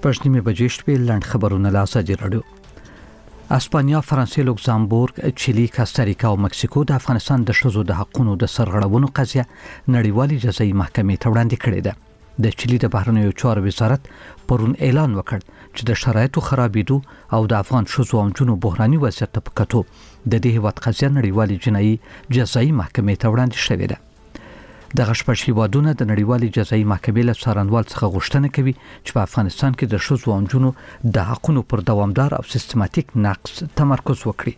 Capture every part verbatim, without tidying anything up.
شپږ نیمې بجې شپې لنډ خبرونه له ازادي راډیو. اسپانیا، فرانسې، لوکزامبورګ، چیلي، کاستاریکا او مکسیکو د افغانستان د ښځو د حقوقو د سرغړونو قضیه نړیوالې جزایي محکمې ته وړاندې کړې ده. د چیلي د بهرنیو چارو وزارت پرون اعلان وکړ چې د شرایطو خرابېدو او د افغان ښځو او نجونو بحراني وضعیت په کتو د دې هیواد قضیه نړیوالې جنایي جزایي محکمې ته وړاندې شوې ده. دغه شپږ هیوادونه د نړیوالې جزایي محکمې له څارنوال څخه غوښتنه کوي چې په افغانستان کې د ښځو او نجونو د حقوقو پر دوامدار او سیستماتیک نقض تمرکز وکړي.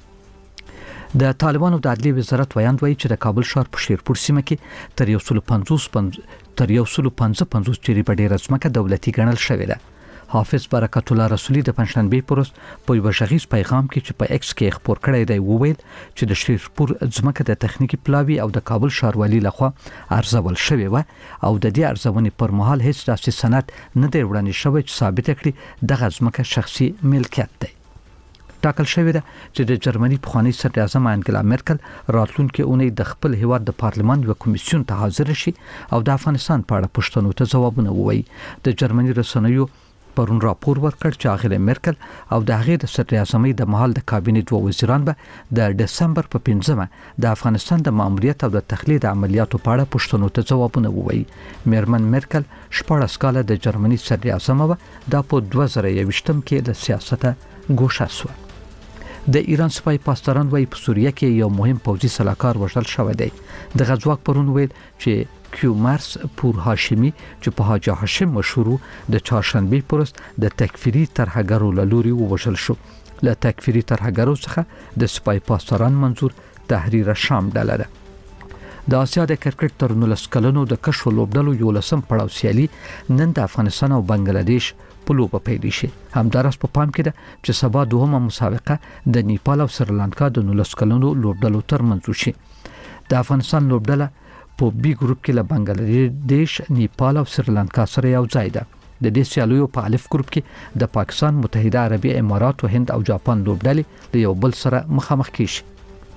د طالبانو د عدلیې وزارت ویاند وایي چې د کابل ښار په شیرپور سیمه کې تر یو سل پنځوس تر یو سل پنځه جریبه ډیره ځمکه دولتي ګڼل شوې ده. حافظ برکت الله رسولي د پنځشنبه پروز په یو غږیز پیغام کې چې په ایکس کې خبر کړی دی وویل چې د شیرپور ځمکه د تخنیکی پلاوی او د کابل ښاروالۍ لخوا ارزول شوې و او د دې ارزونې پر مهال هیڅ داسې سند نه دی وړاندې شوی چې ثابت کړي دغه ځمکه شخصي ملکیت دی. ټاکل شوې ده چې د جرمني پخوانی صدر اعظم انګلا مرکل راتلونکي اونۍ د خپل هیواد د پارلمان یو کمیسیون ته حاضر شي او د افغانستان په اړه پوښتنو ته ځوابونه ووایي. د جرمني رسنیو پرون راپور ورکړ چې اغیلا مرکل او د هغې د صدر اعظمۍ د محل د کابینې دوه وزیران به د دسمبر په پنځمه د افغانستان د ماموریت او د تخلید عملیاتو په اړه پوښتنو ته ځوابونه ووایي. میرمن مرکل شپږ کاله د جرمني صدر اعظم و د په دوه زره یوویشتم کې له سیاسته ګوښه شو. د ایران سپای پاسداران وايي په سوریه کې یو مهم پوځي سلاکار وژل شوی دی. د غزواک پرون ویل چې کیومارس پور هاشمی چې په حاجی هاشم مشهور د چهارشنبه پروز د تکفیری ترهګرو لوري ووژل شو. له تکفیری ترهګرو څخه د سپای پاسداران منظور تحریر شام ډله ده. د آسیا د کرکټ تر نولس کلنو د کشف لوبډلو یو لسم پړاو سیالي نن د افغانستان او بنگلاديش په لوبه پیل شي. همدارس په پام کې ده چې سبا دوهمه مسابقه د نیپال او سریلانکا د نولس کلنو لوبډلو ترمنځ شي. د افغانستان لوبډله په بي ګروپ کې له بنگلاديش، نیپال او سریلانکا سره یو ځای ده. د دې سیالیو په الف ګروپ کې د پاکستان، متحده عربي امارات او هند او جاپان لوبډلې د یو بل سره مخامخ کیږي.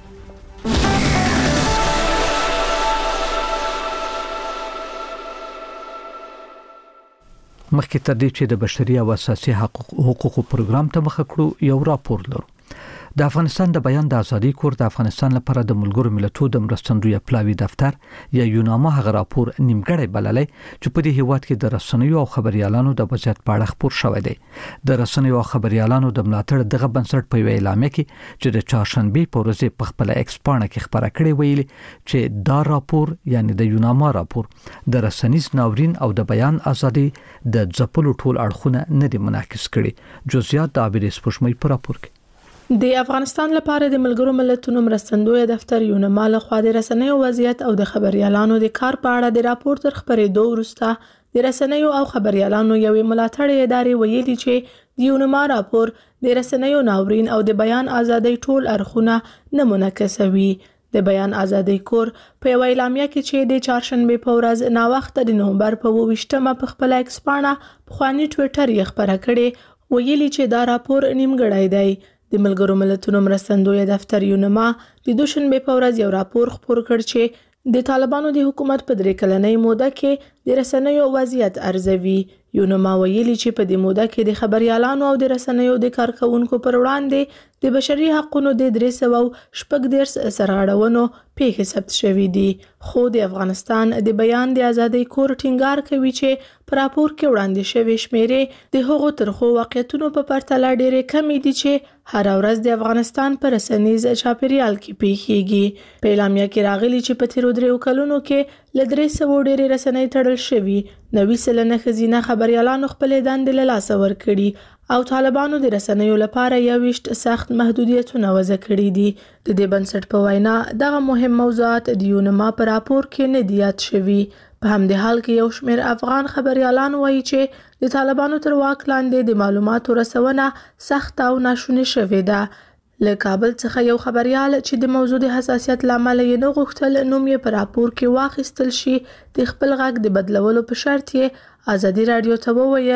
مخکې تر دې چې د بشري او اساسي حقوقو پروګرام ته مخه کړو یو راپور لرو. د افغانستان د بیان د ازادي کور د افغانستان لپاره د ملګرو ملتونو د مرستندوی پلاوی دفتر یا یوناما هغه راپور نیمګړی بللی چې په دې هیواد کې د رسنیو او خبريالانو د وضعیت په اړه خبر شوی دی. د رسنیو او خبريالانو د ملاتړ دغه بنسټ په اعلامیه کې چې د چهارشنبه په ورځ په خپل ایکس پاڼه کې خبره کړې ویلي چې دا راپور یعنی د یوناما راپور د رسنیز ناورین او د بیان ازادي د ځپلو ټول اړخونه نه دي منعکس کړي. جزئیات د عابد سپوږمۍ په راپور کې. د افغانستان لپاره د ملګرو ملتونو مرستندوی دفتر یوناما له خوا د رسنیو وضعیت او د خبريالانو د کار په اړه د راپور تر خبرېدو وروسته د رسنیو او خبريالانو یوې ملاتړې ادارې ویلي چې د یوناما راپور د رسنیو ناورین او د بیان ازادۍ ټول اړخونه نه منعکسوي. د بیان ازادۍ کور په یو اعلامیه کې چې د چهارشنبه په ورځ ناوخته د نومبر په اوویشتمه په خپل ایکس پاڼه پخوانی ټویټر یې خبره کړې ویلي چې دا راپور نیمګړی دی. د ملګرو ملتونو مرستندوی دفتر یوناما د دوشنبه په ورځ یو راپور خپور کړ چې د طالبانو د حکومت په درې کلنۍ موده کې د رسنیو وضعیت ارزوي. یوناما ویلي چې په دې موده کې د خبريالانو او د رسنیو د کارکونکو پر وړاندې د بشري حقوقو د درې سوه شپږ دېرش سرغړونو پیښې ثبت شوې دي. خو د افغانستان د بیان د ازادۍ کور ټینګار کوي چې په راپور کې وړاندې شوی شمیرې د هغو ترخو واقعیتونو په پرتله ډېرې کمې دي چې هر ورځ د افغانستان پر رسنیز چاپیریال کې پیښیږي. په اعلامیه کې راغلي چې په تیرو دریو کلونو کې له درې سوه ډېرې رسنۍ تړل شوي. نوي سلنه ښځینه خبريالانو خپلې دندې له لاسه ورکړي او طالبانو د رسنیو لپاره یوویشت سخت محدودیتونه وضع کړي دي. د دې بنسټ په وینا دغه مهم موضوعات د یوناما په راپور کې نه دي یاد شوي. په همدې حال کې یو شمېر افغان خبريالان وایي چې د طالبانو تر واک لاندې د معلوماتو رسونه سخت او ناشونې شوې ده. له کابل څخه یو خبريال چې د موضوع د حساسیت لامل یې نه غوښتل نوم یې په راپور کې واخیستل شي د خپل غږ د بدلولو په شرط یې ازادي رادیو ته وویل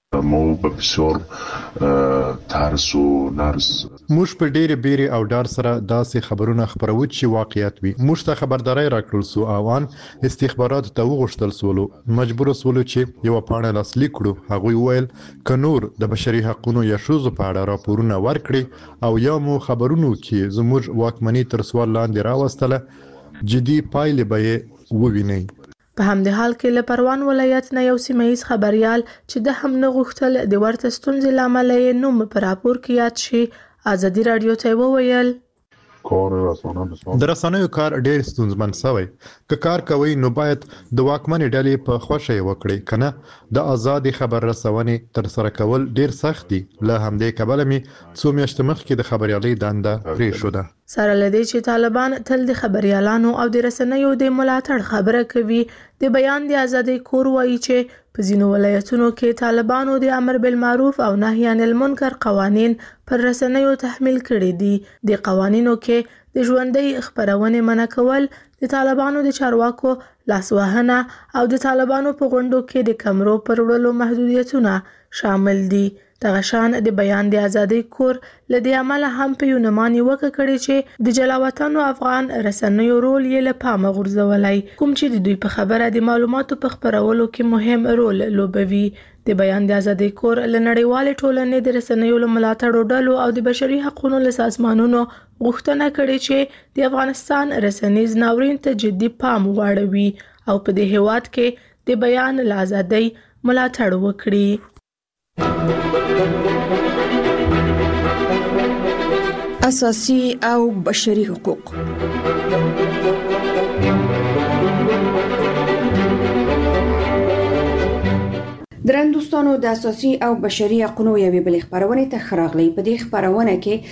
مو بسیار ترس و نرس موږ په ډېرې بیرې او ډار سره داسې خبرونه خبرو چې واقعیت وي. موږ ته خبرداري راکړل سو او ان استخبارات ته وغوښتل سولو مجبور سولو چې یو پاڼه لاسلیک کړو. هغه ویل ک نور د بشري حقوقو یا شوزو په اړه راپورونه ورکړي او یا مو خبرونو کې زموږ واکمنۍ تر سوال لاندې راوستله جدي پایلې به وویني. په همدې حال کې له پروان ولایت نه یو سیمه‌ایز خبريال چې د هم نه غوښتل د ورته ستونزې لامل یې نوم په راپور کې یاد شي ازادي رادیو ته وویل کار رسانه د رسنیو کار ډېر ستونزمن شوی. که کار کوي نو باید د واکمنې ډلې په خوښه وکړي کنه د آزاد خبر رسونې تر سره کول ډېر سخت دي. له همدې کبله می څو میاشتې مخکې د خبريالۍ دنده پرې شو ده. سره لدی چې طالبان تل د خبريالانو او د رسنیو د ملاتړ خبره کوي. د بیان د ازادۍ کور وایي چې په ځینو ولایتونو کې طالبانو د امر بالمعروف او نهي عن المنکر قوانین پر رسنیو تحمیل کړي دي. د قوانینو کې د ژوندۍ خبرونه منع کول، د طالبانو د چارواکو لاسوهنه او د طالبانو په غونډو کې د کمرو پر وړلو محدودیتونه شامل دي. دغه شان د بیان د ازادۍ کور لدی عمل هم په یونمانی وکړ کړي چې د جلاوطن افغان رسنیو رول یې له پامه غورځولای، کوم چې د دوی په خبره د معلوماتو په خبرولو کې مهم رول لوبوي. د بیان د ازادۍ کور له نړیوال ټولنې د رسنیو له ملاتړ ډلو او د بشري حقوقو له سازمانونو غوښتنه کړې چې د افغانستان رسنیز ناورین ته جدي پام واړوي او په دې هیواد کې د بیان له ازادۍ ملاتړ وکړي. اساسي او بشري حقوق. درن دوستانو د اساسي او بشري حقوقو یوې بل خبرونه ته خراغلي. په دې خبرونه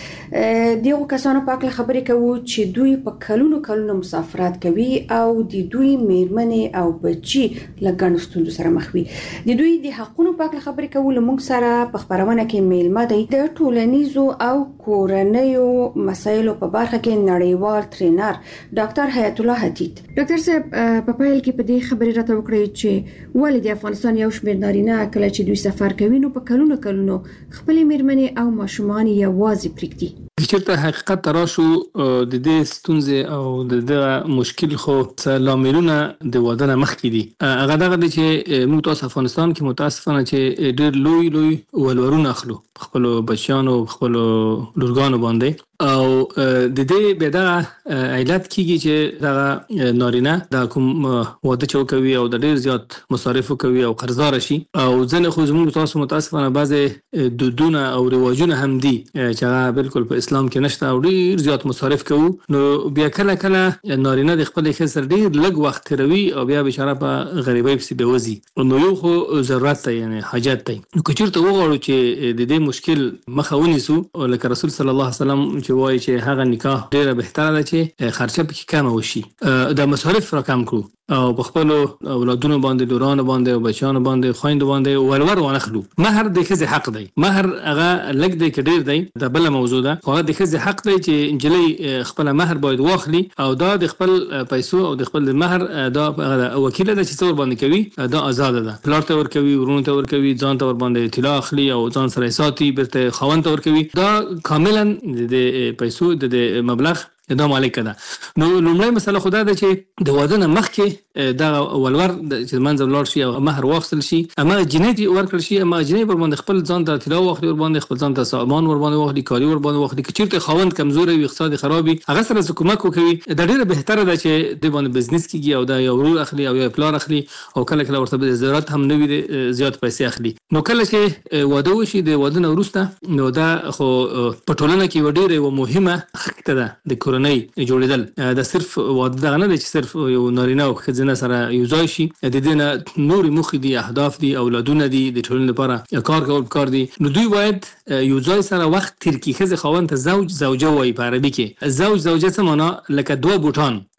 کې دغه کسانو په اړه خبرې کوو چې دوی په کلونو کلونو مسافرت کوي او د دوی میرمنې او بچي لګڼو ستونزو سره مخ وي. د دوی د حقوقو په اړه خبرې کوو. لمونږ سره په خبرونه کې میلمه دی د ټولنیزو او کورنیو مسایلو په برخه کې نړیوال ټرینر ډاکټر حیات الله حدید. ډاکټر صاحب په پیل کې په دې خبرې راته وکړئ چې ولې د افغانستان یو شمېر نارینه کله چې دوی سفر کوي نو په کلونو کلونو خپل میرمنې او ماشومان یوازې پریږدي. چېرته حقیقت تراشو د دې ستونزې او د دې مشکل خو لاملونه د واده نه مخکې دي. هغه دغه دي چې موږ تاسو افغانستان کې متاسفانه چې ډېر لوی لوی ولورونه اخلو خپل بچیانو خپل لورګانو باندې او د دې بدا علت کیږي چې دا نارینه د کوم واده چوکوي او د ډېر زیات مصارف کوي او قرضدار شي او ځنه خو زموږ تاسو متاسفانه بعضې دودونه او رواجونه هم دي چې هغه بالکل په اسلام کې نشته او ډېر زیات مصارف کوي. نو بیا کله کله نارینه د خپل خسر ډېر لږ وخت تیروي او بیا بشاره په غریبۍ پسې بوزي. نو یو خو ضرورت دی یعنی حاجت دی. نو که چېرته وغواړو چې د دې مشکل مخه ونیسو لکه رسول صلی الله علیه وسلم چې وایي چې هغه نکاح ډیره بهتره ده چې خرچه پکې کم وشي، د مصارف را کم کړو او په خپل اولادونو باندې دوران باندې او بچیانو باندې خويند باندې ولور ونخلو. مہر د ښځې حق دی. مہر هغه لګ دی کې ډیر دی د بل موضوع ده. هغه د ښځې حق دی چې انجلۍ خپل مہر باید واخلي او دا د خپل پیسو او د خپل مہر دا وکیل ده چې څور باندې کوي دا آزاد ده. پلار ته ور کوي، ورونو ته ور کوي، ځان ته ور باندې اطلاع اخلي او ځان سره ساتي، برته خاوند ته ور کوي. دا کاملا د پیسو د مبلغ دا مالک ده. نو لومړی مسله خدا ده چې د واده نه مخکې دا ولور چې منځ ولور شي او مہر واخیستل شي، اما جنې ورکړل شي، اما جنې پر باندې خپل ځان ته اطلاع واخلي، ور باندې خپل ځان ته سامان ور باندې واخلي، کالي ور باندې واخلي. که چېرته خاوند کمزوري وي، اقتصاد خرابي، هغه سره حکومت کوي. دا ډیره بهتره ده چې د باندې بزنس کیږي او دا یو ورور اخلي او یو پلار اخلي او کله کله ورته ضرورت هم نه وي زیات پیسې اخلي. نو کله چې واده وشي د واده نه وروسته نو دا خو په ټولنه کې ډیره یو مهمه حق ده د کورنۍ جوړېدل. دا صرف واده دغه نه دی چې صرف یو نارینه او ښځینه سره یو ځای شي. د دې نه نورې موخې دي، اهداف دي، اولادونه دي، د ټولنې لپاره کار کول پکار دي. نو دوی باید یو ځای سره وخت تیر کړي. ښځې خاوند ته زوج زوجه وایي په عربي کې. زوج زوجه څه معنا؟ لکه دوه بوټان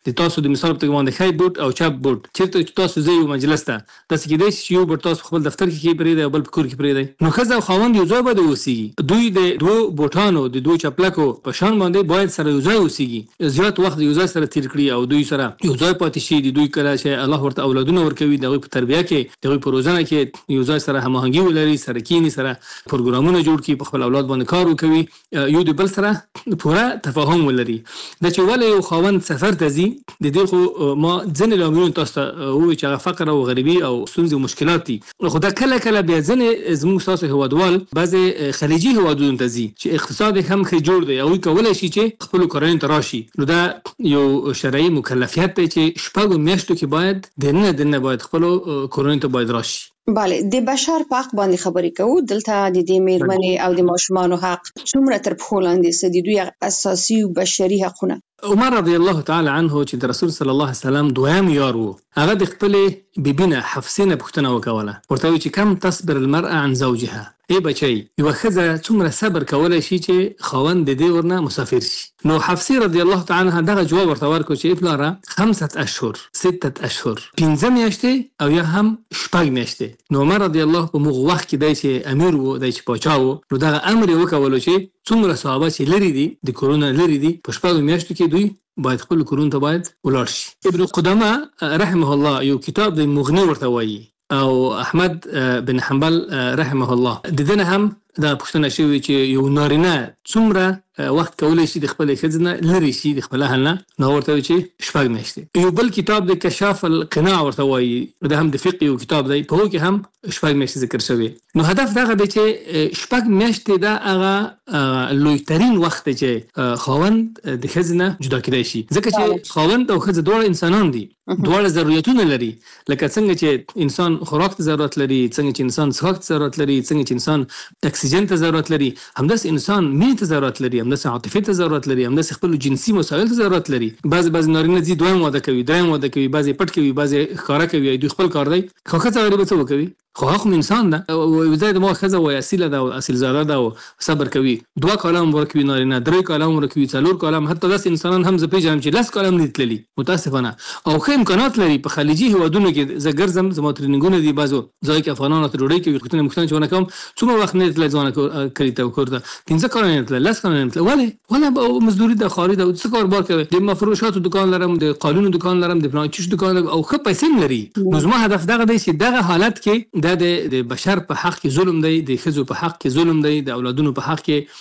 د تاسو د مثال په باندې خای بوت او چپ بوت چیرته تاسو زی یو مجلس ته تاسو کې د یو بوت تاسو خپل دفتر کې پرې دی او بل کور کې پرې دی نو خزه خوند یو ځای باندې اوسېږي دوی د دوه بوتانو د دوه چپلکو په شان باندې باید سره یو ځای اوسېږي زیات وخت یو ځای سره تیر کړی او دوی سره یو ځای پاتې شي دوی کله چې الله ورته اولادونه ورکوي دغه په تربیه کې دغه په روزنه کې یو ځای سره هماهنګي ولري سره کینی سره پروګرامونه جوړ کړي په خپل اولاد باندې کار وکوي یو د بل سره پوره تفاهم ولري د چې ولې یو خوند سفر ته ځي د دې خو ما ځنې لاملونه تاسو ته وایي چې فقر او غریبي او ستونزې او مشکلات دي خو دا کله کله بیا ځنې زموږ تاسو هوادوال بعضې خلیجي هوادونو ته ځي چې اقتصاد هم ښه جوړ دی او کولی شي چې خپلو کورنیو ته راشي نو دا یو شرعي مکلفیت دی چې شپږو میاشتو کې باید دننه دننه باید خپلو کورنیو ته باید راشي بله د بشر په حق باندې خبرې کوو دلته د دې میرمنې او د ماشومانو حق څومره تر پښو لاندې څه دي دوی اساسي او بشري حقونه عمر رضی الله تعالی عنه چې د رسول صلی الله علیه وسلم دویم یار وو هغه د خپلې بیبینه حفصه نه پوښتنه وکوله ورته وی چې کم تصبر المرأة عن زوجها ای بچي یو ښځه څومره صبر کولای شي چې خاوند د دې ورنه مسافر شي نو حفصه رضی الله تعالی عنها دغه جواب ورته ورکړ چې افلاره خمسه اشهر سته اشهر پنځه میاشتې او یا هم شپږ میاشتې نو عمر رضی الله په موږ وخت کې دی چې امیر وو دی چې پاچا وو نو دغه امر یې وکولو چې څومره صحابه چې لري دي د کرونا لري دي په شپږو میاشتو کې دوی باید خپل کورونو ته باید ولاړ شي ابن قدامه رحمه الله یو کتاب د مغنی ورته وایي او احمد بن حنبل رحمه الله د دنه هم دا پوښتنه شوې چې یو نارینه څومره وخت کولی شي د خپل ښځې نه لرې شي د خپل اهل نه نو ورته وایي چې شپږ میاشتې یو بل کتاب د کشاف القناع ورته وایي دا هم د فقه یو کتاب دی په هغو کې هم شپږ میاشتې ذکر شوی نو هدف دغه دی چې شپږ میاشتې دا هغه لویترین وخت دی چې خاوند د ښځې نه جدا کېدی شي ځکه چې خاوند او ښځه دواړه انسانان دي دواړه ضرورتونه لري لکه څنګه چې انسان خوراک ته ضرورت لري څنګه چې انسان څښاک ته ضرورت لري څنګه چې انسان اکسیجن ته ضرورت لري همداسې انسان مینې ته ضرورت لري همداسې عاطفې ته ضرورت لري همداسې خپلو جنسي مسایلو ته ضرورت لري بعضې بعضې نارینه ځي دویم واده کوي دریم واده کوي بعضې پټ کوي بعضې ښکاره کوي دوی خپل کار دی خو ښځه غریبه څه وکوي خو هغه انسان ده ځای د ما ښځه وایي اصیله ده او اصیلزاده ده او صبر کوي دوه کاله هم ورکوي نارینه درې کاله هم ورکوي څلور کاله هم حتی داسې انسانان هم زه پېژنم چې لس کاله هم نه دي تللي متاسفانه او ښه امکانات لري په خلیجي هېوادونو کې زه ګرځم زما ټرېننګونه دي بعضو ځای کې افغانانو ته ډوډۍ کوي پوښتنه مختنه چې ونه کوم څومره وخت نه دی تللی ځوانه کلي ته کور ته پنځه کاله نه تللی لس کاله نه تللی ولې ولې مزدوري ده خواري ده څه کاروبار کوي د مفروشاتو دکان لرم د قالونو دکان لرم د فلان چیز دکان لرم او ښه پیسې لري نو زما هدف دغه دی چې دغه حالت کې دا د بشر په حق کې ظلم دی د ښځو په حق کې ظلم دی د اولادونو په حق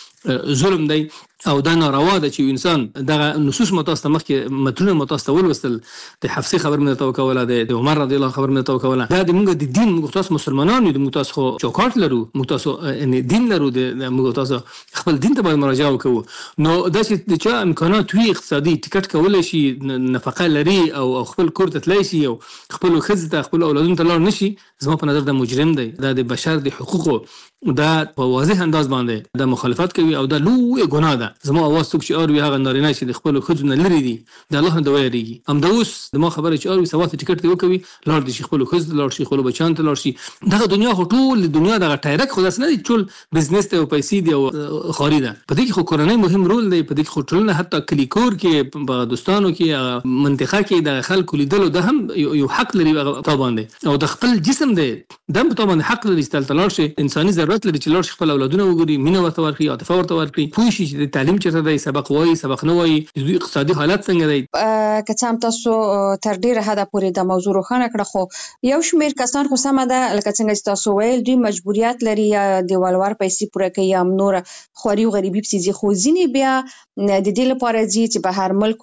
کې ظلم دی او دا ناروا ده چې انسان دغه نصوص متاسته مخکې مترونه متاسته ولوستل د حفصه خبر مې ته وکوله د عمر رضی الله خبر مې ته وکوله دا د موږ د دین موږ تاسو مسلمانانو د موږ تاسو چوکاټ لرو موږ تاسو ان دین لرو د موږ تاسو خپل دین ته باید مراجعه وکړو نو دا چې د چا امکانات وي اقتصادي ټیکټ کولای شي نفقه لري او خپل کور ته تللی شي او خپل ښځې ته خپل اولادونو ته لاړ نشي زما په نظر دا مجرم دی دا د بشر د حقوقو دا په واضح انداز باندې دا مخالفت کوي او دا لوی ګناه ده زما اواز څوک چې اوري هغه نارینه چې د خپلو ښځو نه لرې دي د الله نه د ویریږي همدا اوس زما خبره چې اوري سبا ته ټیکټ ته وکوي لاړ دي شي خپلو ښځو ته لاړ شي خپلو بچیانو ته لاړ شي دغه دنیا خو ټول دنیا دغه ټایرک خو داسې نه دي ټول بزنس ته او پیسې دي او خواري ده په دې کې خو کورنۍ مهم رول دی په دې کې خو ټولنه حتی کلي کور کې په دوستانو کې منطقه کې د خلکو لیدلو ده هم یو حق لري تا باندې او د خپل جسم دی دا هم په تا باندې حق لري چې تلته لاړ شي انساني ضرورت لري چې لاړ شي خپل اولادونه وګوري مینه ورته ورکړي عاطفه ورته ورکړي پوه شي چې د تعلیم چېرته دی سبق وایي سبق نه وایي د دوی اقتصادي حالت څنګه دی که څه هم تاسو تر ډېره حده پورې د موضوع روښانه کړه خو یو شمېر کسان خو سمه ده لکه څنګه چې تاسو ویل دوی مجبوریت لري یا د ولور پیسې پوره کوي یا نوره خواري او غریبي پسې ځي خو ځینې بیا د دې لپاره ځي چې بهر ملک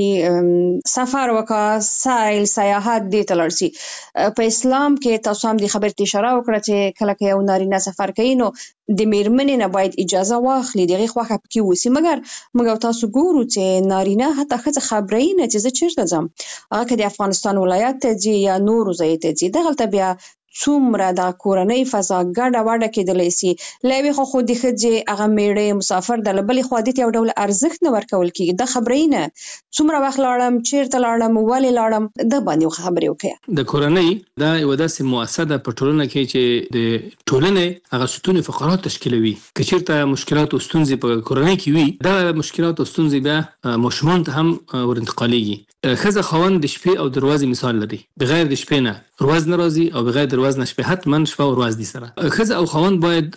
وګوري سفر وکړه سیل سیاحت دې ته لاړ شي په اسلام کې تاسو هم د خبرې ته اشاره وکړه چې کله که یو نارینه سفر کوي نو د میرمنې نه باید اجازه واخلي د هغې خوښه پکې اوسي مګر موږ تاسو ګورو چې نارینه حتی ښځه خبروي نه چې زه چېرته ځم هغه که د افغانستان ولایت ته ځي یا نورو ځایو ته ځي دغلته بیا څومره د کورنۍ فضا ګډه وډه کېدلی سي. له یوې خوا خو د ښځې هغه میړه مسافر د له بلې خوا دې ته یو ډول ارزښت نه ورکول کېږي. دا خبرې نه څومره وخت لاړم، چېرته لاړم، ولې لاړم، د باندې خبرې وکړه. د کورنۍ دا یو داسې مؤسسه ده په ټولنه کې چې د ټولنې هغه ستون فقرات تشکیلوي. که چېرته مشکلات او ستونزې په کورنۍ کې وي، دا مشکلات او ستونزې بیا ماشومان ته هم ورانتقالېږي. ښځه خاوند د شپې او دروازې مثال لري. بغیر د شپې نه ورځ نه راځي او بغیر د ورځ نه شپه، حتما شپه او ورځ دي سره. ښځه او خاوند باید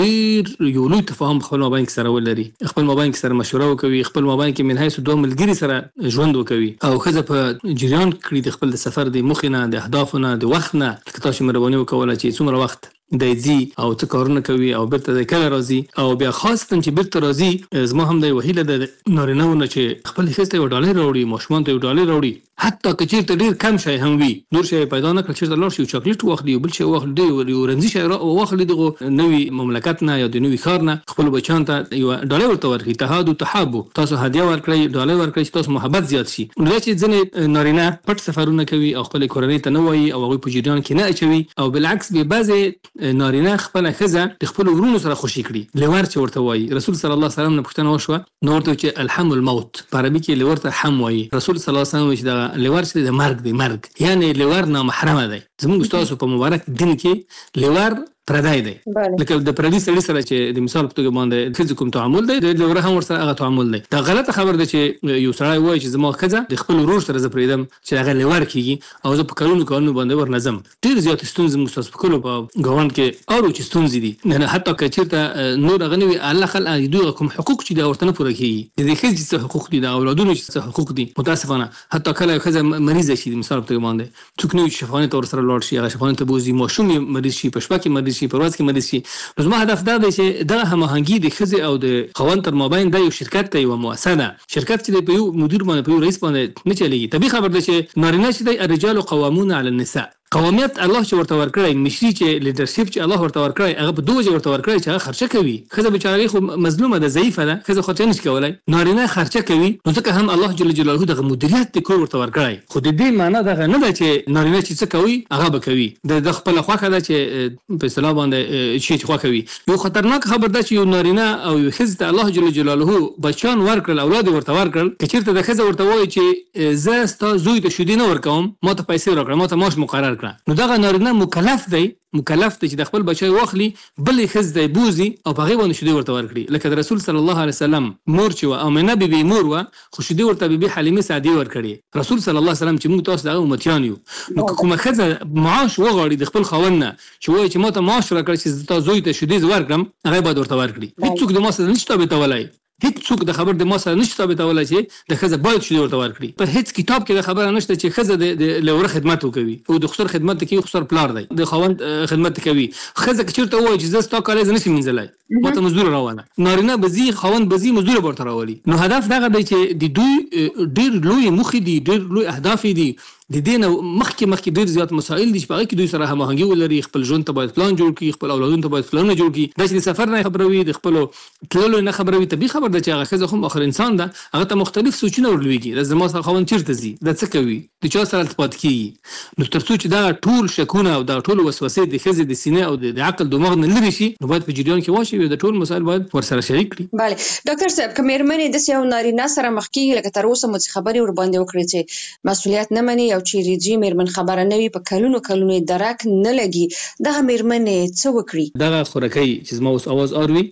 ډېر یو لوی تفاهم خپل مابین کې سره ولري، خپل مابین کې سره مشوره وکوي، خپل مابین کې من حیث دوه ملګري سره ژوند وکوي او ښځه په جریان کړي د خپل د سفر د موخې نه، د اهدافو نه، د وخت نه. لکه تاسو مهرباني وکوله چې څومره وخت دی ځي او څه کارونه کوي او بیرته دی کله راځي، او بیا خاصتا چې بیرته راځي. زما هم د وهیله د نارینه‌و نه چې خپل ښځې ته یو ډالۍ راوړي، ماشومان ته یو ډالۍ راوړي، حتی که چېرته ډېر کم شی هم وي، نور شی پیدا نه کړل، چېرته لاړ شي یو چاکلیټ واخلي، یو بل شی واخلي، یو رمزي شی واخلي، دغه نوي مملکت نه یا د نوي ښار نه خپلو بچیانو ته یوه ډالۍ ورته ورکړي. تهادو تحابو، تاسو هدیه ورکړئ، ډالۍ ورکړئ چې تاسو محبت زیات شي. نو دا چې ځینې نارینه پټ سفرونه کوي او خپلې کورنۍ ته نه وایي او هغوی په جریان کې نه اچوي، او بالعکس بیا بعضې نارینه خپله ښځه د خپلو ورونو سره خوشي کړي. لور چې ورته وایي، رسول صلی الله علیه وسلم نه پوښتنه وشوه، نو ورته چې الحم الموت، په عربي کې لور ته حم وایي. رسول صلی الله علیه وسلم وایي چې دغه لور چې د مرګ دی، مرګ یعنی لور نامحرمه دی. زموږ ستاسو په مبارک دین کې لور پردی دی. لکه د پردي سړي سره چې د مثال په توګه باندې ښځې کوم تعامل دی، د لوره هم ورسره هغه تعامل دی. دا غلطه خبر ده چې یو سړی وایي چې زما ښځه د خپل ورور سره زه پرېږدم چې هغه لور کېږي او زه په کلونو کلونو باندې ورنځم. ډېر زیاتې ستونزې موږ ستاسو په کلو په ګاونډ کې اورو چې ستونزې دي. نه حتی که چېرته نور هغه نه وي، الله خل دوی کوم حقوق چې دا ورته نه پوره کېږي. د دې ښځې څه حقوق دي، د اولادونو څه حقوق دي. متاسفانه حتی کله یو ښځه مریضه شي، د مثال په توګه باندې څوک نه وي چې شفاخانې ته ورسره لاړ شي، هغه شفاخانې ته بوځي، ماشوم یې مریض شي، په شپه کې مریض شي، په ورځ کې مریض شي. نو زما هدف دا دی چې دغه هماهنګي د ښځې او د خاوند تر مابین دا یو شرکت دی، یوه مؤسسه ده. شرکت چې دی په یو مدیر باندې، په یو رئیس باندې نه چلېږي. طبیعي خبر ده چې نارینه چې دی الرجال قوامون علی النساء، قومیت الله چې ورته ورکړی، مشري چې لیډرشپ چې الله ورته ورکړی، هغه په دوه وجې ورته ورکړی چې هغه خرچه کوي. ښځه بېچاره خو مظلومه ده، ضعیفه ده، ښځه خرچه نشي کولی. نارینه خرچه کوي، نو ځکه هم الله جل جلاله دغه مدیریت د کور ورته ورکړی. خو د دې معنا دغه نه ده چې نارینه چې څه کوي هغه به کوي، د خپله خوښه ده چې په اصطلاح باندې شي چې خوښه وي. یو خطرناک خبر ده چې یو نارینه او یو ښځې ته الله جل جلاله بچیان ورکړل، اولاد ورته ورکړل، که چېرته د ښځه ورته وایي چې زه ستا زوی ته شیدې نه ورکوم، ما ته پیسې راکړه، ما ته معاش مقرر کړه، نو دغه نه مکلف دی، مکلف دی چې د خپل بچی واخلي، بلې ښځې ته یې بوځي او په هغې باندې شیدې ورته ورکړي. لکه د رسول صلی الله علیه وسلم مور چې وه، آمنه بیبي مور وه، خو شیدې ورته بیبي حلیمې سعدیې ورکړې. رسول صلی الله علیه وسلم چې موږ تاسو د هغه امتیان یو. نو که کومه ښځه معاش وغواړي د خپل خاوند نه چې وایي چې ما ته معاش راکړه چې زه تا زوی ته شیدې ورکړم، هغې باید ورته ورکړي. هېڅوک د ما سره نشي ثابتولی، هیڅوک د خبر د ما سره نشي ثابتولی چې د ښځه باید شیدې ورته ورکړي. په هیڅ کتاب کې د خبره نشته چې ښځه د لوره خدمت وکوي او د خسر خدمت کوي. خسر پلار دی، د خاوند خدمت کوي. ښځه که چېرته ووایي چې زه ستا کالی زه نشم مینځلی، ما ته مزدور راوله، نارینه به ځي، خاوند به ځي، مزدور به ورته راولي. نو هدف دغه دی چې د دوی ډېر لوی موخې دي، ډېر لوی اهداف دي. د دې نه مخکې مخکې ډېر زیات مسایل دي چې په هغې کې دوی سره هماهنګي ولري. خپل ژوند ته باید پلان جوړ کړي، خپل اولادونو ته باید پلانونه جوړ کړي. دا چې د سفر نه خبروي، د خپلو تللو نه خبروي، طبیعي خبر ده چې هغه ښځه هم آخر انسان ده، هغه ته مختلف سوچونه ورلوېږي. دا زما سره خاوند چېرته ځي، دا څه کوي، د چا سره التفات کېږي. نو تر څو چې دغه ټول شکونه او دغه ټول وسوسې د ښځې د سینې او د عقل دماغ نه لرې شي، نو باید په جریان کې واچوي او د ټول مسایل باید ورسره شریک کړي. بله ډاکټر صاحب، که مېرمنې داسې یو نارینه سره مخ کېږي، لکه تر اوسه مو څه خبرې ورباندې وکړې چې مسؤلیت نه مني او چیرې ځي، مېرمن خبره نه وي، په کلونو کلونو یې درک نه لګي، دغه مېرمنې څه وکړي؟ دغه خورکۍ چې زما اوس اواز اروي،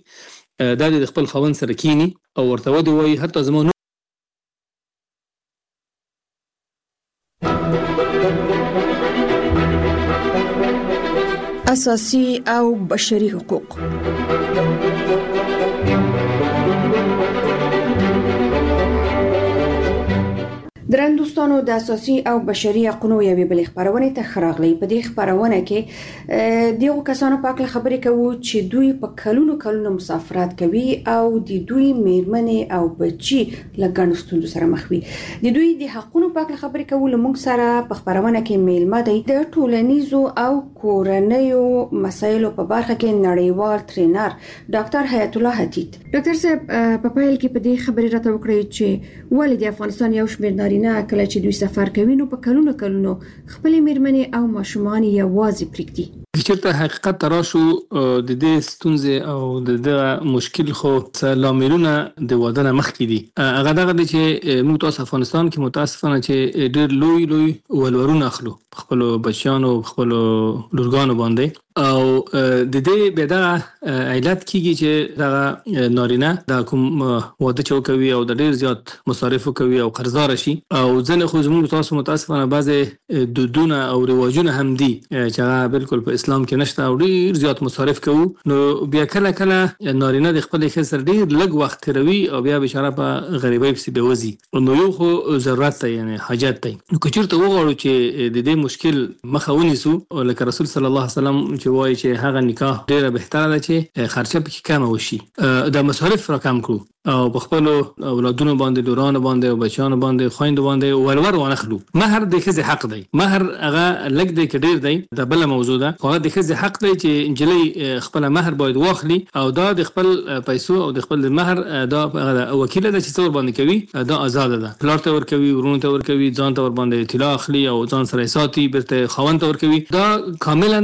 دا د خپل خاوند سره کینی او ورته ودې وایي، حتی زما اساسي او بشري حقوق. درن دوستانو، د اساسي او بشري حقوقو یوې بلې خبرونه ته خراغلی. په دې خبرونه کې دغه کسانو په اړه خبرې کوو چې دوی په کلونو کلونو مسافرت کوي او د دوی میرمنې او بچي لګن ستوندو سره مخ وي. د دوی د حقوقو په اړه خبرې کوو. لمونږ سره په خبرونه کې میلمه دی د ټولنیزو او کورنیو مسایلو په برخه کې نړیوال ټرینر ډاکټر حیات الله حدید. ډاکټر صاحب، په پیل کې په دې خبرې راته وکړئ چې ولې د افغانستان یو شمېر نارینه نارینه کله چې دوی سفر کوي نو په کلونو کلونو خپل میرمنې او ماشومان یوازې پریږدي. چیرته حقیقت تراشو د دې ستونزې او د دې مشکل خو لاملونه د واده نه مخکې دي. هغه دغه د چې موږ تاسو افغانستان کې متاسفانه چې ډېر لوی لوی ولورونه اخلو خپل بچیانو خپل لورګانو باندې او د دې به دا علت کیږي چې دا نارینه د کوم واده چوکوي او د ډېر زیات مصارف کوي او قرضدار شي او ځنه خو زموږ تاسو متاسفانه بعضی دودونه او رواجونه هم دي چې هغه بالکل په اسلام کې نشته او ډېر زیات مصارف کوي. نو بیا کله کله نارینه د خپل خسر ډېر لږ وخت تیروي او بیا بشاره په غریبۍ پسې بوزي. نو یو خو ضرورت دی یعنی حاجت دی. نو که چېرته وغواړو چې د دې مشکل مخه ونیسو لکه رسول صلی الله علیه وسلم چې وایي چې هغه نکاح ډېره بهتره ده چې خرچه پکې کمه وشي، د مصارف را کم کړو او په خپل اولادونو باندې دورانو باندې او بچیانو باندې خويندو باندې ولور ونخلو. مہر د ښځې حق دی، مہر هغه لږ دی که ډېر دی د بله موضوع ده، خو هغه د ښځې حق دی چې نجلۍ خپله مہر باید واخلي او دا د خپل پیسو او د خپل مہر دا وکیله ده چې څه ورباندې کوي دا آزاده ده. پلار ته ورکوي، ورونو ته ورکوي، ځان ته ورباندې طلا اخلي او ځان سره یې ساتي، بیرته خاوند ته ورکوي. دا کاملا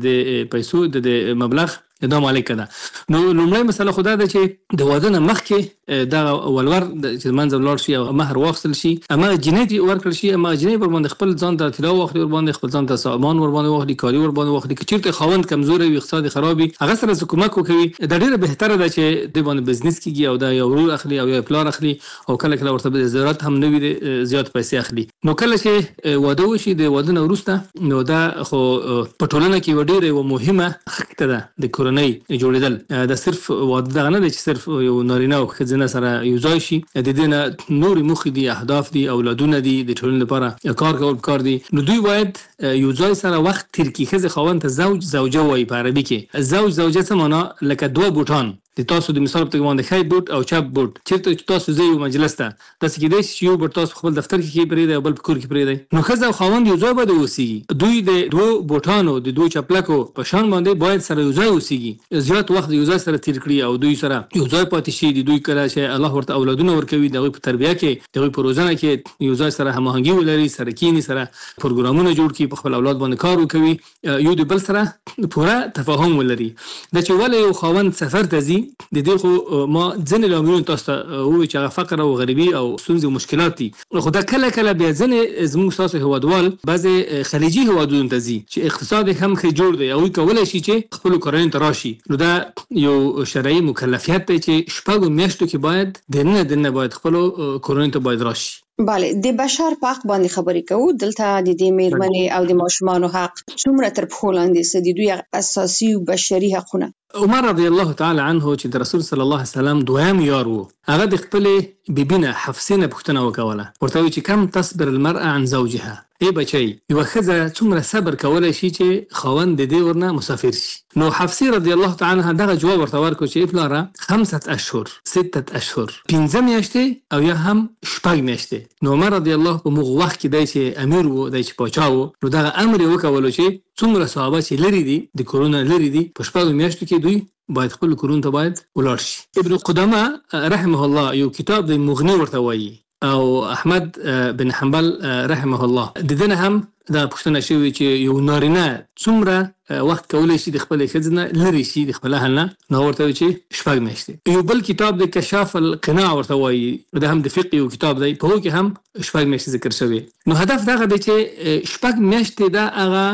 د پیسو د مبلغ دا مالک ده. نو لومړی مسله خو دا ده چې د واده نه مخکې دا ولور چې منځ ولاړ شي او مهر واخیستل شي، هماغه جنۍ ورکړل شي، هماغه جنۍ ورباندې خپل ځان ته طلا واخلي، ورباندې خپل ځان ته سامان ورباندې واخلي، کالي ورباندې واخلي. که چېرته خاوند کمزوری وي، اقتصاد خراب وي، هغه سره څه کومک وکوي، دا ډېره بهتره ده چې دوی باندې بزنس کېږي او دا یو ورور اخلي او یو پلار اخلي او کله کله ورته ضرورت هم نه وي زیات پیسې اخلي. نو کله چې واده وشي د واده نه وروسته نو دا خو په ټولنه کې یوه ډېره یوه مهمه خښته ده د کورنۍ جوړېدل. دا صرف واده دغه نه دی چې صرف یو نارینه او ښځینه سره یو ځای شي، د دې نه نورې موخې دي، اهداف دي، اولادونه دي، د ټولنې لپاره کار کول پکار دي. نو دوی باید یو ځای سره وخت تیر کړي. ښځې خاوند ته زوج زوجه وایي په عربي کې. زوج زوجه څه معنا؟ لکه دوه بوټان، د تاسو د مثال په توګه باندې ښی بوټ او چپ بوټ. چېرته چې تاسو ځئ یو مجلس ته، داسې کېدای شي چې یو بوټ تاسو خپل دفتر کې پرېږدئ او بل په کور کې پرېږدئ. نو ښځه او خاوند یو ځای باید واوسېږي. دوی د دوو بوټانو د دوو چپلکو په شان باندې باید سره یو ځای اوسېږي، زیات وخت یو ځای سره تیر کړي او دوی سره یو ځای پاتې شي. د دوی کله چې الله ورته اولادونه ورکوي، د هغوی په تربیه کې، د هغوی په روزنه کې یو ځای سره هماهنګي ولري، سره کښېني، سره پروګرامونه جوړ کړي، په خپل اولاد باندې کار وکوي، یو د بل سره پوره تفاهم ولري. دا چې ولې یو خاوند سفر ته ځي، د دې خو ما ځینې لاملونه تاسو ته ووایي چې هغه فقر او غریبي او ستونزې او مشکلات دي. خو دا کله کله بیا ځینې زموږ ستاسو هېوادوال بعضې خلیجي هېوادونو ته ځي چې اقتصاد یې هم ښه جوړ دی، هغوی کولی شي چې خپلو کورنیو ته راشي. نو دا یو شرعي مکلفیت دی چې شپږو میاشتو کې باید دننه دننه باید خپلو کورنیو ته باید راشي. بله، د بشر په حق باندې خبرې کوو. دلته د دې میرمنې او د ماشومانو حق څومره تر پښو لاندې څه دي، دوی اساسي او بشري حقونه. عمر رضی الله تعالی عنه چې د رسول صلی الله علیه وسلم دویم یار وو، هغه د خپلې بیبینه حفصې نه پوښتنه وکوله، ورته وایي چې کم تصبر المرأة عن زوجها. ای بچی، یوه ښځه څومره صبر کولی شي چې خاوند د دې ورنه مسافر شي؟ نو حفصې رضی الله تعالی عنها دغه جواب ورته ورکړو چې ای پلاره، خمسة اشهر، ستة اشهر، پنځه میاشتې او یا هم شپږ میاشتې. نو عمر رضی الله په موږ وخت کې دی چې امیر و، دی چې پاچا و، نو دغه امر یې وکولو چې څومره صحابه چې لري دي، د کورونه لري دي، په شپږو میاشتو کې دوی باید خپل کورونو ته باید ولاړ شي. ابن قدامه رحمه الله یو کتاب د مغني ورته وایي، او احمد بن حنبل رحمه الله د دې نه هم دا پوښتنه شوې چې یو نارینه څومره وخت کولی شي د خپلې ښځې نه لرې شي، د خپل اهل نه؟ نو ورته وایي چې شپږ میاشتې. یو بل کتاب د کشاف القناع ورته وایي، دا هم د فقه یو کتاب دی، په هغو کې هم شپږ میاشتې ذکر شوی. نو هدف دغه دی چې شپږ میاشتې دا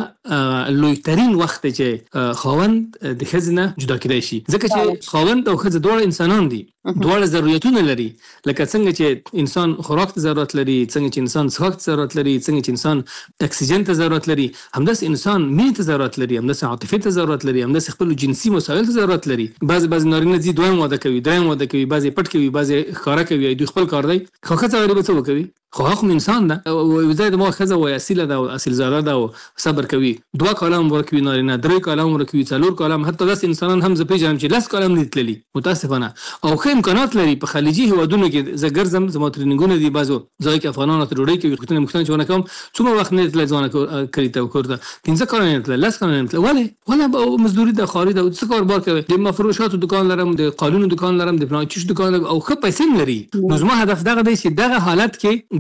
هغه لویترین وخت دی چې خاوند د ښځې نه جدا کېدی شي، ځکه چې خاوند او ښځه دواړه انسانان دي، دواړه ضرورتونه لري. لکه څنګه چې انسان خوراک ته ضرورت لري، څنګه چې انسان څښاک ته ضرورت لري، څنګه چې انسان اکسیجن ته ضرورت لري، همداسې انسان مینې ته ضرورت لري، همداسې عاطفې ته ضرورت لري، همداسې خپلو جنسي مسایلو ته ضرورت لري. بعضې بعضې نارینه ځي دویم واده کوي، دریم واده کوي، بعضې پټ کوي، بعضې ښکاره کوي، دوی خپل کار دی. خو ښځه غریبه څه وکوي؟ خو هغه خو انسان ده، یو ځای د ما ښځه وایي اصیله ده او اصیل زاده ده او صبر کوي، دوه کاله هم ورکوي نارینه، درې کاله هم ورکوي، څلور کاله هم، حتی داسې انسانان هم زه پېژنم چې لس کاله هم نه دي تللي متاسفانه، او ښه امکانات لري. په خلیجي هېوادونو کې زه ګرځم، زما ټرېننګونه دي بعضو ځای کې افغانانو ته ډوډۍ کوي، پوښتنه مختنه چې ونه کوم، څومره وخت نه دی تللی ځوانه کلي ته او کور ته؟ پنځه کاله نه دی تللی، لس کاله نه دی تللی. ولې؟ ولې مزدوري ده، خواري ده، څه کار بار کوي، د مفروشاتو دکان لرم، د قالونو دکان لرم، د فلان چیز دکان لرم او ښه پیسې هم لري. نو زما هدف دغه دی چې دغه حالت کې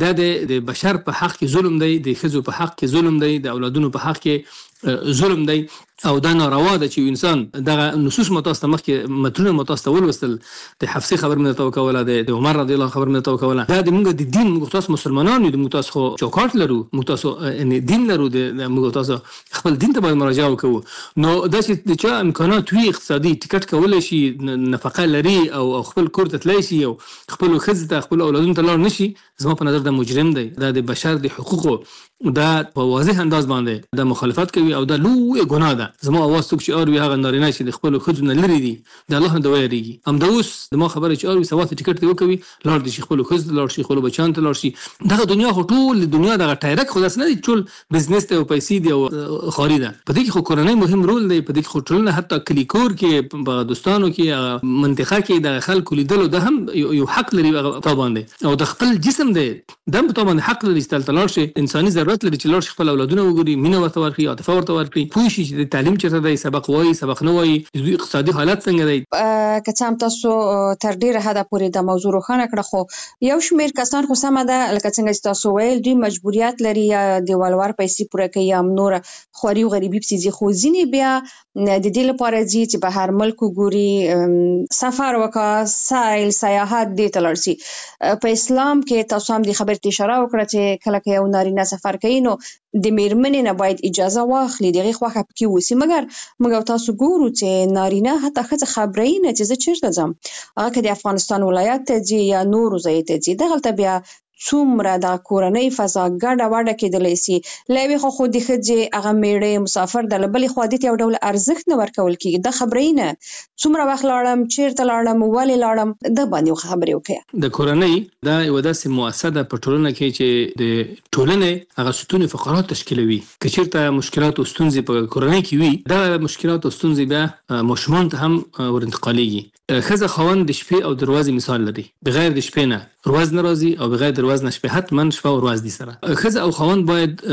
دا د بشر په حق کې ظلم دی، د ښځو په حق کې ظلم دی، د اولادونو په حق کې ظلم دی او دا ناروا ده چې انسان دغه نصوص متاسته مخکې مترونه متاسته ولوستل. د حفصه خبر مې ته وکوله، د عمر رضی الله خبر مې ته وکوله. دا د موږ د دین موږ تاسو مسلمانانو د موږ تاسو چوکاټ لرو، موږ تاسو ان دین لرو، د موږ تاسو خپل دین ته باید مراجعه وکړو. نو دا چې د چا امکانات وي اقتصادي ټیکټ کولای شي، نفقه لري او خپل کور ته تللی شي او خپل ښځې ته خپل اولادونو ته لاړ نشي، زما په نظر دا مجرم دی. دا د بشر د حقوقو دا په واضح انداز باندې دا مخالفت کوي او دا لوی ګناه ده. زما اواز څوک چې اوري هغه نارینه چې د خپل ښځو نه لري دي د الله نه ویریږي. همدا اوس زما خبره چې اوري سوات ټیکټ دی وکوي، لاړ دي شي خپل ښځو لاړ شي خپل بچان ته لاړ شي. دغه دنیا خو ټول دنیا دغه ټایرک خو داس نه دي، ټول بزنس ته او پیسې دي او خاري ده. په دې کې خو کورنۍ مهم رول دی، په دې کې خو ټولنه حتی کلیکور کې په دوستانو کې منطقه کې د خلکو لیدلو ده هم یو حق لري طبعا دی، او د خپل جسم دی دم طبعا حق لري چې تل لاړ شي. انساني ضرورت لري چې لاړ شي خپل اولادونه وګوري، مینه ورته ورکړي، عاطفه ورته ورکړي، پوه شي چې د تعلیم چیرته دی، سبق وایي سبق نه وایي، د اقتصادي حالت څنګه دی. که څه هم تاسو تر ډیره حده پورې د موضوع روښانه کړه، خو یو شمېر کسان خو سمه ده لکه څنګه چې تاسو ویل دوی مجبوریت لري یا د والوار پیسې پوره کوي یا نور خواري او غریبي پسې ځي، خو ځینې بیا د دې لپاره ځي چې به هر ملک وګوري، سفر وکړي، سایل سیاحت دې ته لاړ شي. په اسلام کې تاسو هم د خبرې ته اشاره وکړه چې کله که یو نارینه سفر کوي نو د میرمنې نه باید اجازه واخلي، دغه خوښه پکې وسی. مګر موږ تاسو ګورو چې نارینه حتی ښځه خبرې نه چې زه چیرته ځم، هغه که د افغانستان ولایت ته ځي یا نورو ځایو ته ځي، دغلته بیا څومره د کورنۍ فضا ګډه وډه کېدلی سي. له یوې خوا خو د ښځې هغه میړه مسافر ده، له بلې خوا دې ته یو ډول ارزښت نه ورکول کېږي. دا خبرې نه څومره وخت لاړم، چیرته لاړم، ولې لاړم، دا باندې خبرې وکړه. د کورنۍ دا یوه داسې مؤسسه ده په ټولنه کې چې د ټولنې هغه ستون فقرات تشکیلوي. که چیرته مشکلات او ستونزې په کورنۍ کې وي، دا مشکلات او ستونزې بیا ماشومان ته هم ورانتقالېږي. ښځه خاوند د شپې او دروازې مثال لري، بغیر د شپې نه ورځ نه راځي او بغیر د ورځ نه شپه، حتما شپه او ورځ دي سره. ښځه او خاوند باید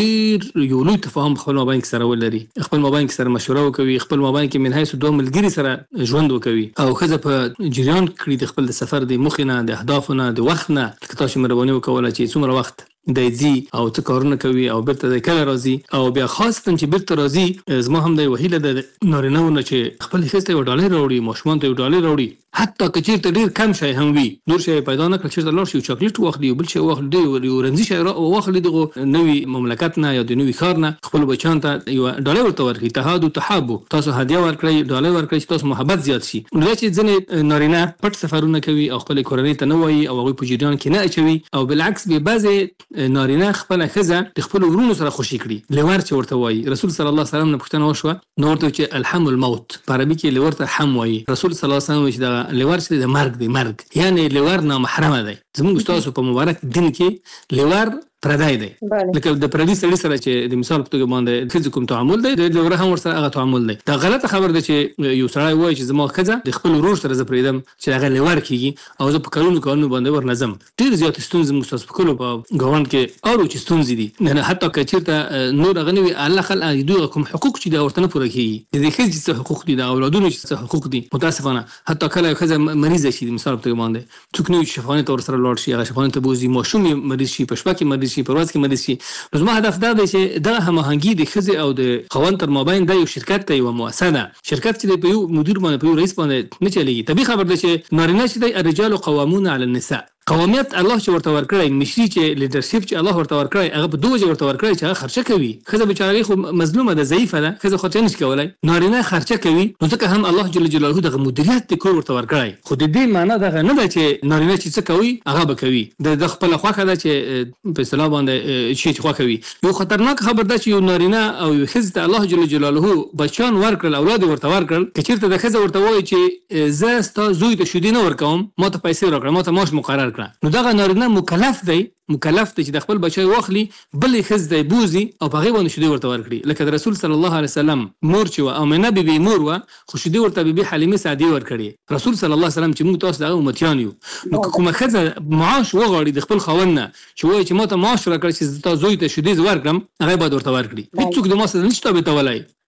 ډېر یو لوی تفاهم خپل مابین کې سره ولري، خپل مابین کې سره مشوره وکوي، خپل مابین کې من حیث دوه ملګري سره ژوند وکوي او ښځه په جریان کړي د خپل د سفر د موخې نه، د اهدافو نه، د وخت نه. لکه تاسو مهرباني وکوله چې څومره وخت دی ځي او څه کارونه کوي او بیرته دی کله راځي، او بیا خاصتا چې بیرته راځي. زما هم دی وهیله د نارینه‌و نه چې خپل ښځې ته یو ډالۍ راوړي، ماشومان ته یو ډالۍ راوړي، حتی که چیرته ډېر کم شی هم وي، نور شی پیدا نه کړل، چیرته لاړ شي یو چاکلیټ واخلي، یو بل شی واخلي، یو رمزي شی واخلي، دغه نوي مملکت نه یا د نوي ښار نه خپل بچیان ته یو ډالۍ ورته ورکړي. تهادو تحابو، تاسو هدیه ورکړئ، ډالۍ ورکړئ چې تاسو محبت زیات شي. نو دا چې ځینې نارینه پټ سفرونه کوي او خپل کورنۍ ته نه وایي او هغوی په جریان کې نه اچوي، او بالعکس به بعضې نارینه خپل ښځه د خپل ورونو سره خوشي کړي. لور چې ورته وایي، رسول صلی الله علیه وسلم نه پوښتنه وشوه، نو ورته چې الحم الموت، په عربي کې لور ته حم وایي. رسول صلی الله علیه وسلم چې دا لور چې د مرګ دی، مرګ یعنی لور نامحرمه دی. زموږ تاسو په مبارک دین کې لور پردای دی، لکه د پردي سړي سره چې د مثال په توګه باندې ښځې کوم تعامل دی، د لور هم ورسره هغه تعامل دی. دا غلطه خبر ده چې یو سړی وایي چې زما ښځه د خپل ورور سره زه پرېږدم چې هغه لور کېږي او زه په کلونو کلونو باندې ورنځم. ډېرې زیاتې ستونزې موږ ستاسو په کلو په ګاونډ کې اورو چې ستونزې دي، نه حتی که چېرته نور هغه نه وي، الله خل دوی کوم حقوق چې دا ورته نه پوره کېږي، د دې ښځې څه حقوق دي، د اولادونو څه حقوق دي. متاسفانه حتی کله یو ښځه مریضه شي، د مثال په توګه باندې څوک نه وي چې شفاخانې ته ورسره لاړ شي، هغه شفاخانې ته بوځي، ماشوم یې مریض شي، په شپه کې مریض شي، په ورځ کې مریض شي. نو زما هدف دا دی چې دغه هماهنګي د ښځې او د خاوند تر مابین دا یو شرکت دی، یوه مؤسسه ده. شرکت چې دی په یو مدیر باندې، په یو رئیس باندې نه چلېږي. طبیعي خبر ده چې نارینه چې دی الرجال قوامون علی النساء، قومیت الله چې ورته ورکړی، مشري چې لیډرشپ چې الله ورته ورکړی، هغه په دوه وجې ورته ورکړی چې هغه خرچه کوي. ښځه بیچاره خو مظلومه ده، ضعیفه ده، ښځه خرچه نشي کولی، نارینه خرچه کوي. نو ځکه هم الله جل جلاله دغه مدیریت د کور ورته ورکړی. خو د دې معنا دغه نه ده چې نارینه چې څه کوي هغه به کوي، د خپله خوښه ده چې په اصطلاح باندې شي چې خوښه وي. یو خطرناک خبر ده چې یو نارینه او یو ښځې ته الله جل جلاله بچیان ورکړل، اولاد ورته ورکړل، که چېرته د ښځه ورته وایي چې زه ستا زوی ته شیدې نه ورکوم، ما ته پیسې راکړه، ما ته معاش مقرر کړه، نو دغه نه مکلف دی، مکلف دی چې د خپل بچی واخلي، بلې ښځې ته یې بوځي او په هغې باندې شیدې ورته ورکړي. لکه د رسول صلی الله علیه وسلم مور چې وه، آمنه بیبي مور وه، خو شیدې ورته بیبي حلیمې سعدیې ورکړې. رسول صلی الله علیه وسلم چې موږ تاسو د هغه امتیان یو، نو که کومه ښځه معاش وغواړي د خپل خاوند نه چې وایي چې ما ته معاش راکړه چې تا زوی ته شیدې زه ورکړم، هغه باید ورته ورکړي. هېڅوک د ما سره نشي تابع کولی.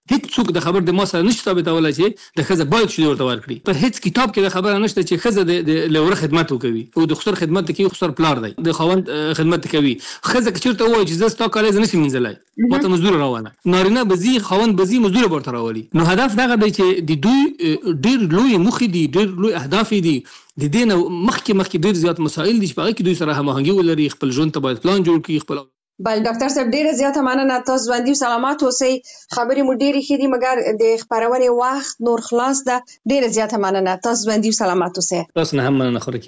هیڅ څوک د خبر د ما سره نشته ثابتولای چې د خزه باید شي ورته ورکړي. په هیڅ کتاب کې د خبره نشته چې خزه د لوړ خدمت وکوي او د خسر خدمت کوي، خسر پلار دی د خوند خدمت کوي. خزه کې چیرته وایي چې زستا کالج نشي منځلای ماته مزدور راواله، نارینه بزی خوند بزی مزدور ورته راولي. نو هدف دغه دی چې د دوی ډیر لوی مخې دي، ډیر لوی اهداف دي. د دې نه مخکې مخکې ډیر زیات مسایل دي چې په هغه کې دوی سره هماهنګي ولري، خپل ژوند ته باید پلان جوړ کړي. خپل بل ډاکټر صاحب ډیره زیاته مننه، تاسو باندې سلامات اوسئ. خبرې مو ډیره ښې دي مګر د خبرونې وخت نور خلاص ده. ډیره زیاته مننه، تاسو باندې سلامات اوسئ. تاسو نه هم مننه خورکی.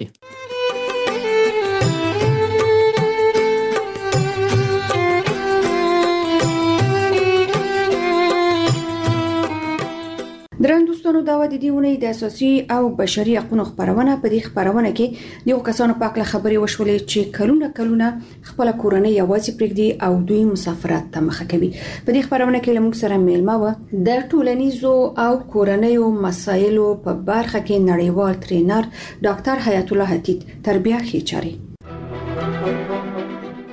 درن دوستانو دا و د دې ونې د اساسي او بشري حقوقو خبرونه. په دې خبرونه کې د کسانو په اړه خبرې وشولې چې کلونه کلونه خپل کورنۍ یوازې پرېږدي او دوی مسافرت ته مخه کوي. په دې خبرونه کې لموږ سره میلمه و د ټولنیزو او کورنیو مسایلو په برخه کې نړیوال ټرینر ډاکټر حیات الله حتیت تربیه خېچاري.